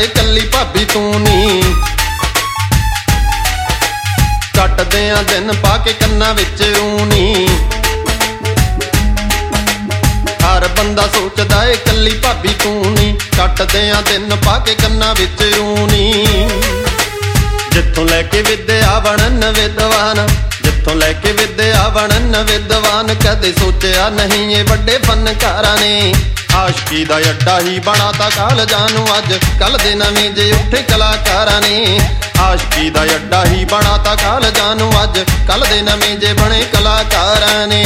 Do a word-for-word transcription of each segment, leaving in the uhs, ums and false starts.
ਏ ਕੱਲੀ ਭਾਬੀ ਤੂੰ ਨੀ। ਕੱਟਦੇ ਆ ਦਿਨ ਪਾ ਕੇ ਕੰਨਾਂ ਵਿੱਚ ਊਨੀ। ਹਰ ਬੰਦਾ ਸੋਚਦਾ ਏ ਕੱਲੀ ਭਾਬੀ ਤੂੰ ਨੀ। ਕੱਟਦੇ ਆ ਦਿਨ ਪਾ ਕੇ ਕੰਨਾਂ ਵਿੱਚ ਊਨੀ। ਜਿੱਥੋਂ ਲੈ ਕੇ ਵਿਦਿਆ ਬਣਨ ਵਿਦਵਾਨ, ਜਿੱਥੋਂ ਲੈ ਕੇ ਵਿਦਿਆ ਬਣਨ ਵਿਦਵਾਨ, ਕਦੇ ਸੋਚਿਆ ਨਹੀਂ ਇਹ ਵੱਡੇ ਫਨਕਾਰਾਂ ਨੇ। ਆਸ਼ਕੀ ਦਾ ਅੱਡਾ ਹੀ ਬਣਾਤਾ ਕਾਲਜਾਂ ਨੂੰ ਅੱਜ ਕੱਲ ਦੇ ਨਵੇਂ ਜੇ ਉੱਠੇ ਕਲਾਕਾਰਾਂ ਨੇ। ਆਸ਼ਕੀ ਦਾ ਅੱਡਾ ਹੀ ਬਣਾਤਾ ਕਾਲਜਾਂ ਨੂੰ ਅੱਜ ਕੱਲ ਦੇ ਨਵੇਂ ਜੇ ਬਣੇ ਕਲਾਕਾਰਾਂ ਨੇ।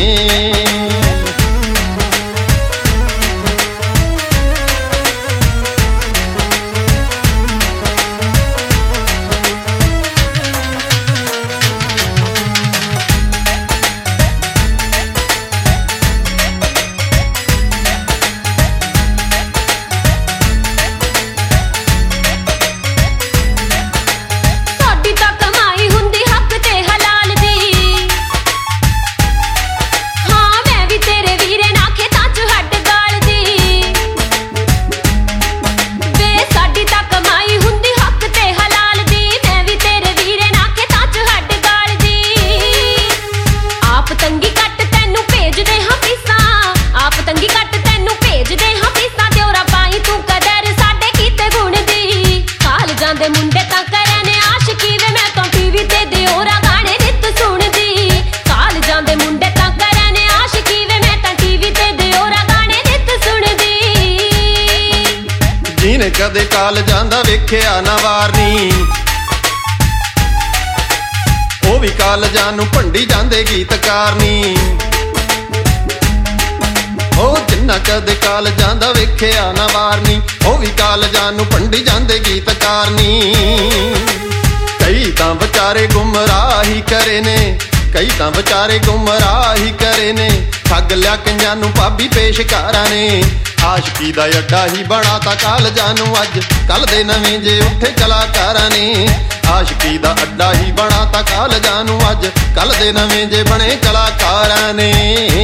ਜਿਹਨੇ ਕਦੇ ਕਾਲਜਾਂ ਦਾ ਵੇਖਿਆ ਨਾ ਵਾਰਨੀ, ਉਹ ਵੀ ਕਾਲਜਾਂ ਨੂੰ ਭੰਡੀ ਜਾਂਦੇ ਗੀਤਕਾਰ ਨੀ। ਉਹ ਜਿੰਨਾ ਕਦੇ ਕਾਲਜਾਂ ਦਾ ਵੇਖਿਆ ਨਾ ਵਾਰਨੀ, ਉਹ ਵੀ ਕਾਲਜਾਂ ਨੂੰ ਭੰਡੀ ਜਾਂਦੇ ਗੀਤਕਾਰ ਨੀ। ਕਈ ਤਾਂ ਵਿਚਾਰੇ ਗੁੰਮਰਾਹੀ ਕਰੇ ਨੇ, ਕਈ ਤਾਂ ਵਿਚਾਰੇ ਗੁੰਮਰਾਹੀ ਕਰੇ ਨੇ। ਠੱਗ ਲਿਆ ਕਈਆਂ ਨੂੰ ਭਾਬੀ ਪੇਸ਼ਕਾਰਾਂ ਨੇ। ਆਸ਼ਕੀ ਦਾ ਅੱਡਾ ਹੀ ਬਣਾਤਾ ਕਾਲਜਾਂ ਨੂੰ ਅੱਜ ਕੱਲ ਦੇ ਨਵੇਂ ਜੇ ਉੱਠੇ ਕਲਾਕਾਰਾਂ ਨੇ। ਆਸ਼ਕੀ ਦਾ ਅੱਡਾ ਹੀ ਬਣਾਤਾ ਕਾਲਜਾਂ ਨੂੰ ਅੱਜ ਕੱਲ ਦੇ ਨਵੇਂ ਜੇ ਬਣੇ ਕਲਾਕਾਰਾਂ ਨੇ।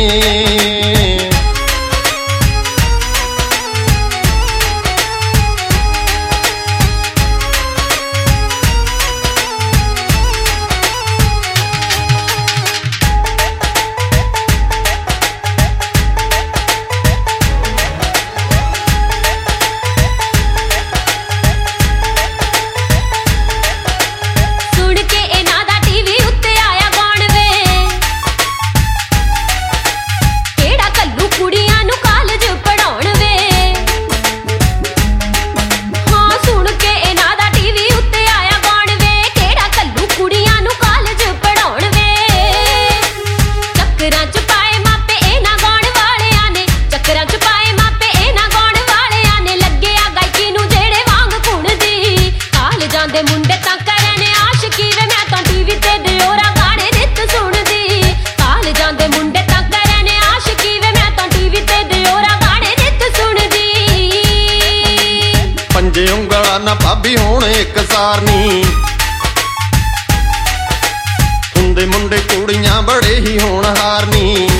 ਪੰਜੇ ਉਂਗਲਾਂ ਨਾ ਭਾਬੀ ਹੁਣ ਇੱਕ ਸਾਰਨੀ, ਹੁੰਦੇ ਮੁੰਡੇ ਕੁੜੀਆਂ ਬੜੇ ਹੀ ਹੋਣਹਾਰ ਨੀ।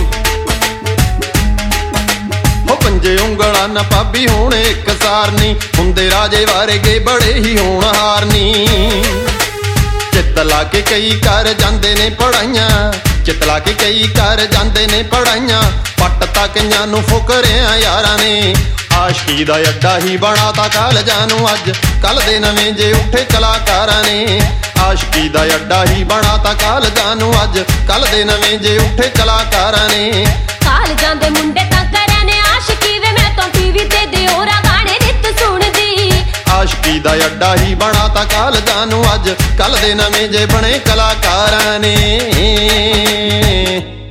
ਹੋ ਪੰਜੇ ਉਂਗਲਾਂ ਨਾ ਭਾਬੀ ਹੁਣ ਇੱਕ ਸਾਰਨੀ, ਹੁੰਦੇ ਰਾਜੇ ਵਾਰਗੇ ਬੜੇ ਹੀ ਹੋਣਹਾਰ ਨੀ। ਚਿੱਤ ਲਾ ਕੇ ਕਈ ਕਰ ਜਾਂਦੇ ਨੇ ਪੜਾਈਆਂ, ਚਿੱਤ ਲਾ ਕੇ ਕਈ ਕਰ ਜਾਂਦੇ ਨੇ ਪੜਾਈਆਂ। ਪੱਟ ਤਾਂ ਕਈਆਂ ਨੂੰ ਫੁਕਰਿਆਂ ਯਾਰਾਂ ਨੇ। ਆਸ਼ਕੀ ਦਾ ਅੱਡਾ ਹੀ ਬਣਾਤਾ ਕਾਲਜਾਂ ਨੂੰ ਅੱਜ ਕੱਲ ਦੇ ਨਵੇਂ ਜੇ ਉੱਠੇ ਕਲਾਕਾਰਾਂ ਨੇ। ਆਸ਼ਕੀ ਦਾ ਅੱਡਾ ਹੀ ਬਣਾਤਾ ਕਾਲਜਾਂ ਨੂੰ ਅੱਜ ਕੱਲ ਦੇ ਨਵੇਂ ਜੇ ਉੱਠੇ ਕਲਾਕਾਰਾਂ ਨੇ। ਕਾਲਜਾਂ ਦੇ ਮੁੰਡੇ ਤਾਂ ਕਰਿਆ ਨੇ ਆਸ਼ਕੀ ਵੇ, ਮੈਂ ਤਾਂ ਟੀਵੀ ਤੇ ਦਿਓਰਾ ਗਾਣੇ ਨਿੱਤ ਸੁਣਦੀ। ਆਸ਼ਕੀ ਦਾ ਅੱਡਾ ਹੀ ਬਣਾਤਾ ਕਾਲਜਾਂ ਨੂੰ ਅੱਜ ਕੱਲ ਦੇ ਨਵੇਂ ਜੇ ਬਣੇ ਕਲਾਕਾਰਾਂ ਨੇ।